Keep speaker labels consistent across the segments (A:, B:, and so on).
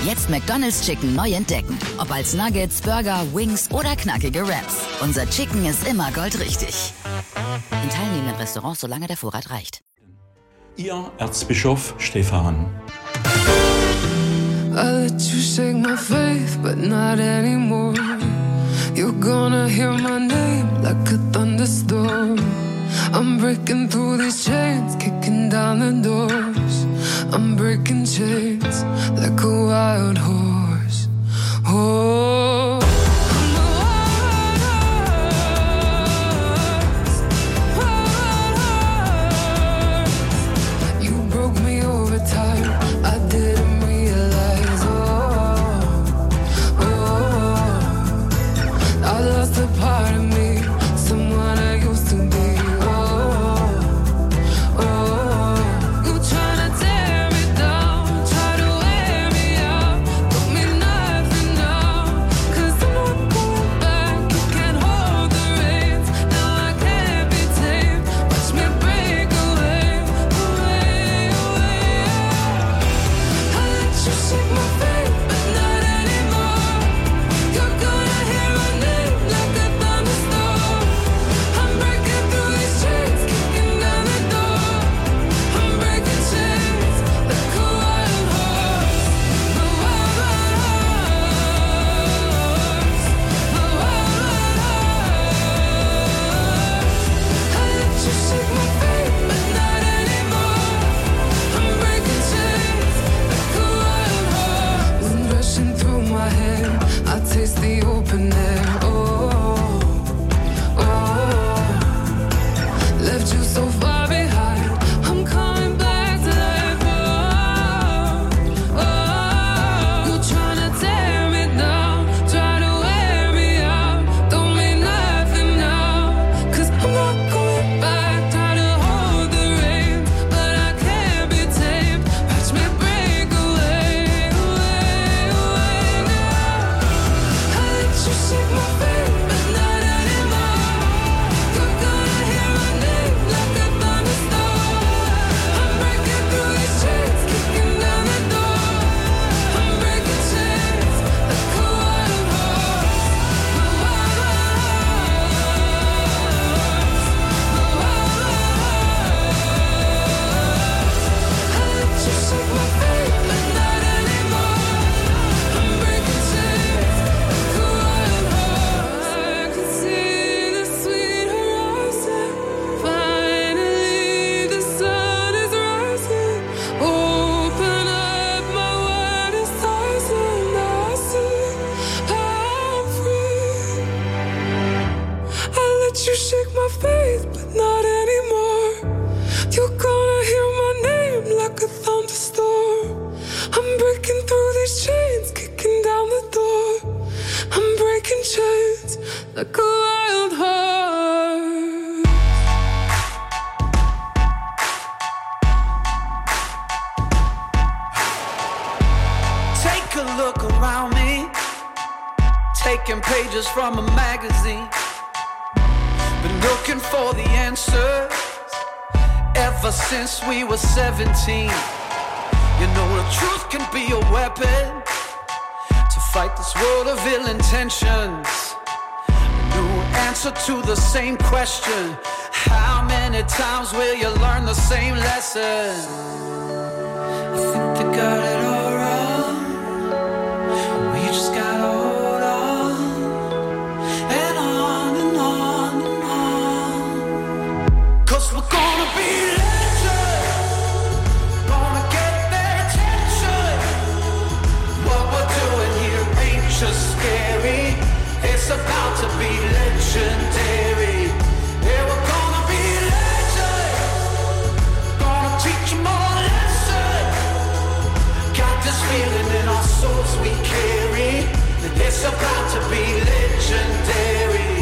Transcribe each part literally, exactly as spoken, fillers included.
A: Jetzt McDonald's Chicken neu entdecken. Ob als Nuggets, Burger, Wings oder knackige Wraps. Unser Chicken ist immer goldrichtig. In teilnehmenden Restaurants, solange der Vorrat reicht.
B: Ihr Erzbischof Stephan.
C: I let you shake my faith, but not anymore. You're gonna hear my name like a thunderstorm. I'm breaking through these chains, kicking down the doors. I'm breaking chains like a wild horse. Oh.
D: seventeen. You know the truth can be a weapon to fight this world of ill intentions. A new answer to the same question. How many times will you learn the same lesson? I think they got it all wrong. We just gotta hold on and on and on and on. Cause we're gonna be just scary. It's about to be legendary. Yeah, we're gonna be legends. Gonna teach them all a lesson. Got this feeling in our souls we carry. It's about to be legendary.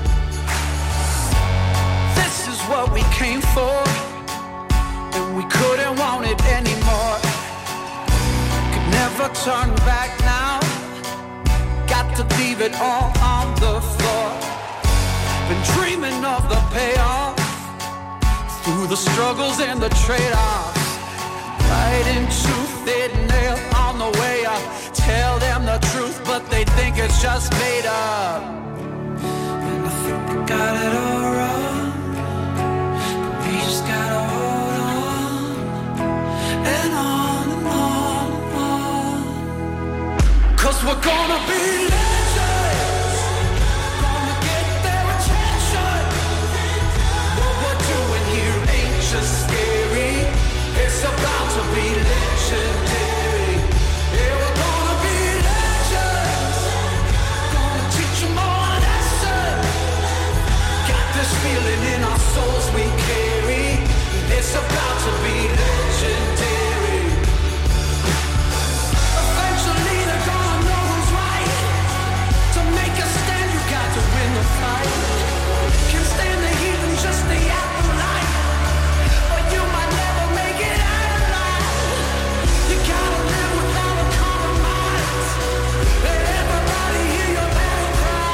D: This is what we came for, and we couldn't want it anymore. Could never turn back now. Got to leave it all on the floor. Been dreaming of the payoff through the struggles and the trade-offs. Right into thin nail on the way up. they think it's just made up. And I think they got it all wrong, but we just gotta hold on, and on and on and on. 'Cause we're gonna be legends, gonna get their attention. What we're doing here ain't just scary, it's about to be legendary. Yeah, we're gonna be legends, gonna teach them all a lesson. Got this feeling in our souls we carry, it's about to be legendary. Eventually they're gonna know who's right. To make a stand you got to win the fight. Can't stand the heat and just the afterlife, but you might never make it out alive. You gotta live without a compromise. Let everybody hear your battle cry.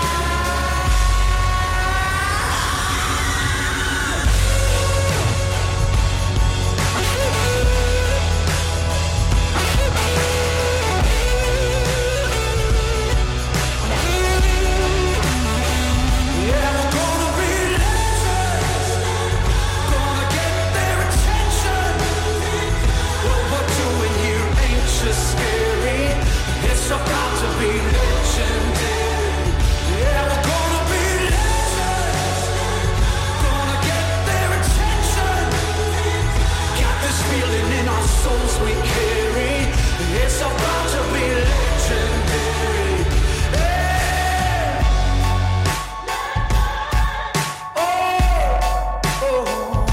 D: Yeah, we're gonna be legends, gonna get their attention. What we're doing here ain't just scary, it's about to be legendary. Yeah, we're gonna be legends, gonna get their attention. Got this feeling in our souls we carry, it's about to be legendary. Hey! Oh, oh.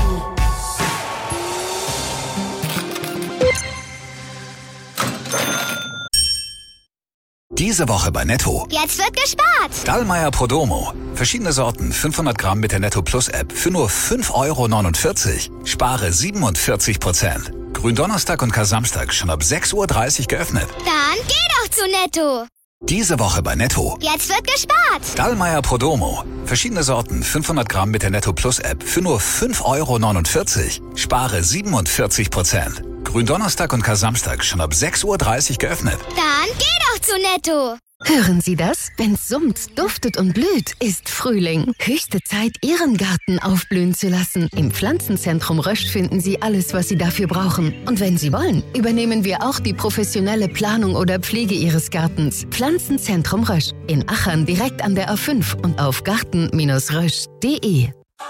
E: Diese Woche bei Netto.
F: Jetzt wird gespart.
E: Dallmayr Prodomo. Verschiedene Sorten, fünfhundert Gramm mit der Netto Plus App für nur fünf Euro neunundvierzig. Spare siebenundvierzig Prozent. Gründonnerstag und Kar-Samstag schon ab sechs Uhr dreißig geöffnet.
F: Dann geh doch zu Netto.
E: Diese Woche bei Netto.
F: Jetzt wird gespart.
E: Dallmayr Prodomo. Verschiedene Sorten, fünfhundert Gramm mit der Netto Plus App für nur fünf Euro neunundvierzig. Spare siebenundvierzig Prozent. Gründonnerstag und Kar-Samstag schon ab sechs Uhr dreißig geöffnet.
F: Dann geh doch zu Netto.
G: Hören Sie das? Wenn's summt, duftet und blüht, ist Frühling. Höchste Zeit, Ihren Garten aufblühen zu lassen. Im Pflanzenzentrum Rösch finden Sie alles, was Sie dafür brauchen. Und wenn Sie wollen, übernehmen wir auch die professionelle Planung oder Pflege Ihres Gartens. Pflanzenzentrum Rösch. In Achern direkt an der A fünf und auf garten Bindestrich rösch punkt de.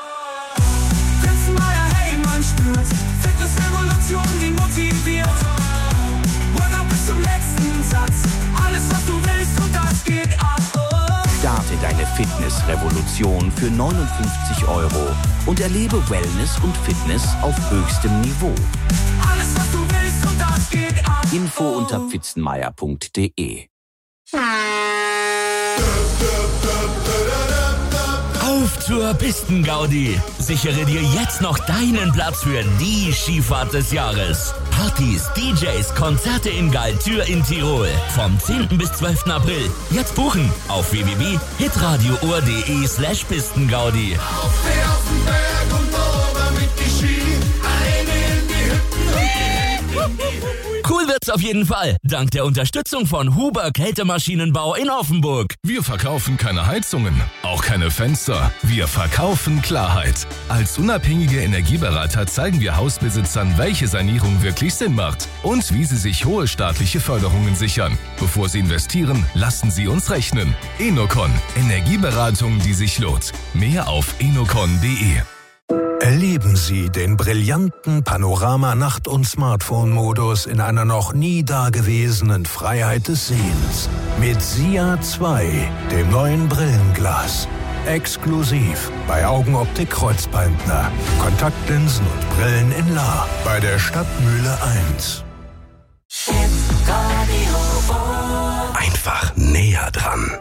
H: Hey, man spürt Fitnessrevolution, die motiviert. Workout bis zum letzten Satz. Alles, was du willst, und das geht ab.
I: Starte deine Fitnessrevolution für neunundfünfzig Euro und erlebe Wellness und Fitness auf höchstem Niveau.
H: Alles, was du willst, und das geht ab.
I: Info unter pfitzenmeier punkt de.
J: Auf zur Pistengaudi. Sichere dir jetzt noch deinen Platz für die Skifahrt des Jahres. Partys, D Js, Konzerte in Galtür in Tirol. Vom zehnten bis zwölften April. Jetzt buchen auf w w w punkt hitradio.de slash Pistengaudi.
H: Auf den Berg und ober mit die Ski. Eine in die Hütten und die
J: Cool wird's auf jeden Fall. Dank der Unterstützung von Huber Kältemaschinenbau in Offenburg.
K: Wir verkaufen keine Heizungen, auch keine Fenster. Wir verkaufen Klarheit. Als unabhängige Energieberater zeigen wir Hausbesitzern, welche Sanierung wirklich Sinn macht und wie sie sich hohe staatliche Förderungen sichern. Bevor sie investieren, lassen sie uns rechnen. Enocon. Energieberatung, die sich lohnt. Mehr auf enocon punkt de.
L: Erleben Sie den brillanten Panorama-Nacht- und Smartphone-Modus in einer noch nie dagewesenen Freiheit des Sehens. Mit SIA zwei, dem neuen Brillenglas. Exklusiv bei Augenoptik Kreuzbeindner. Kontaktlinsen und Brillen in La. Bei der Stadtmühle eins.
E: Einfach näher dran.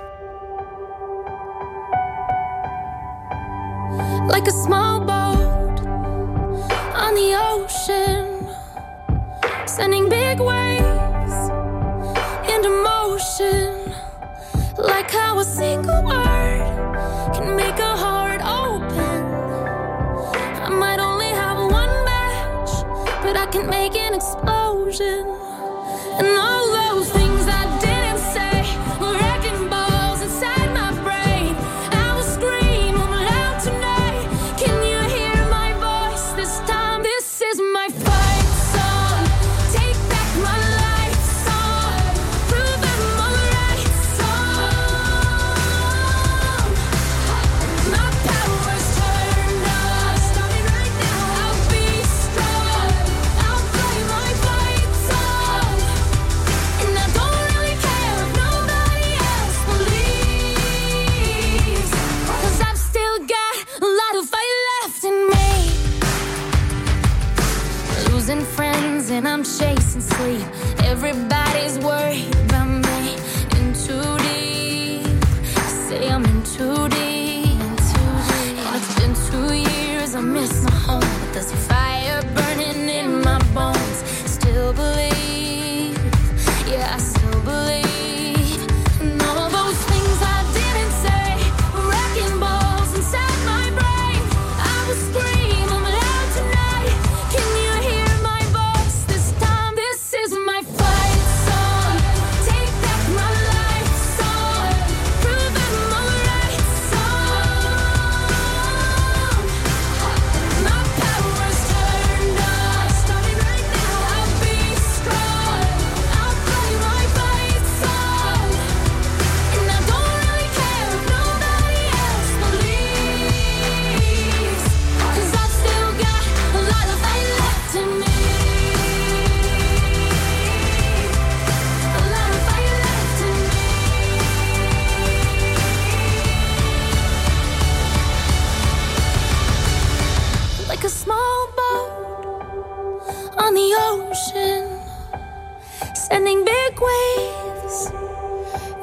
C: Like a small boat on the ocean, sending big waves into motion. Like how a single word can make a heart open. I might only have one match, but I can make an explosion. And all those things I didn't say were wrecking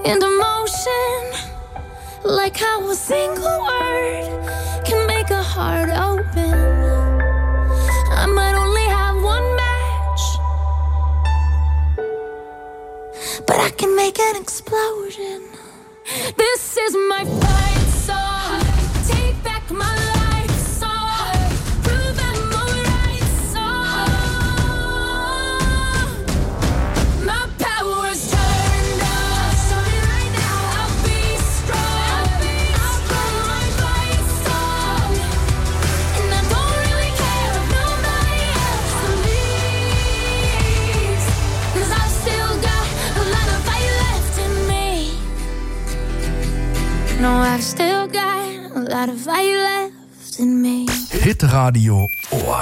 C: into motion, like how a single word can make a heart open. I might only have one match, but I can make an explosion. This is my fight song. Take back my life song. Prove I'm alright song. My power's turned up. Starting right now. I'll be strong. I'll blow my fight song. And I don't really care if nobody else believes, 'cause I've still got a lot of fight left in me. No, I've still got a lot of fire left in me.
K: Hitradio Ohr.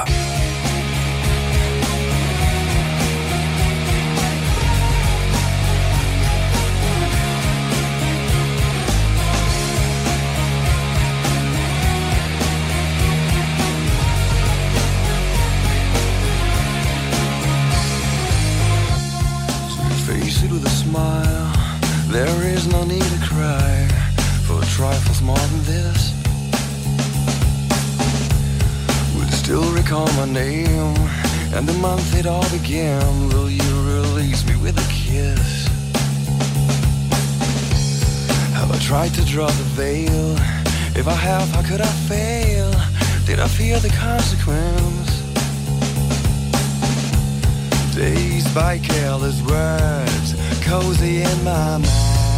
M: Face it with a smile. There is no need to cry for trifles more than this. Will you still recall my name and the month it all began? Will you release me with a kiss? Have I tried to draw the veil? If I have, how could I fail? Did I fear the consequence? Dazed by careless words, cozy in my mind.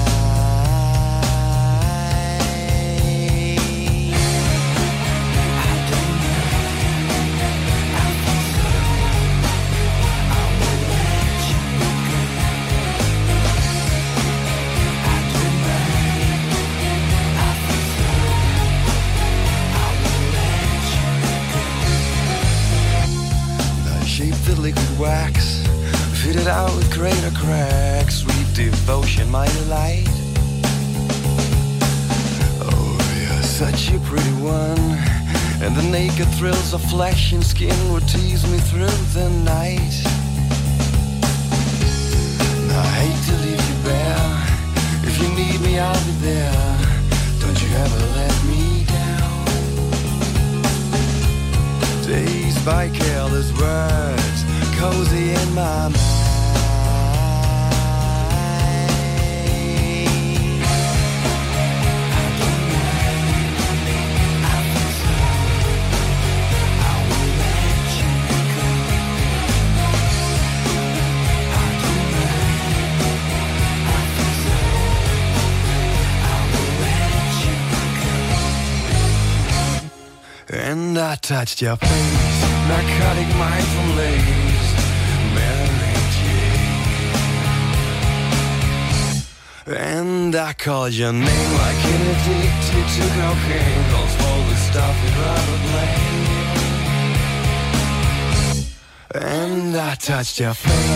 M: Liquid wax, fitted out with greater cracks, sweet devotion, my delight. Oh, you're such a pretty one, and the naked thrills of flesh and skin would tease me through the night. I hate to leave you bare. If you need me, I'll be there. Don't you ever let me down. Dazed by careless words, cozy in my mind. And I touched your face, narcotic mindful lace, Mary Jane. And I called your name like an addicted to cocaine, calls all the stuff you'd rather blame. And I touched your face.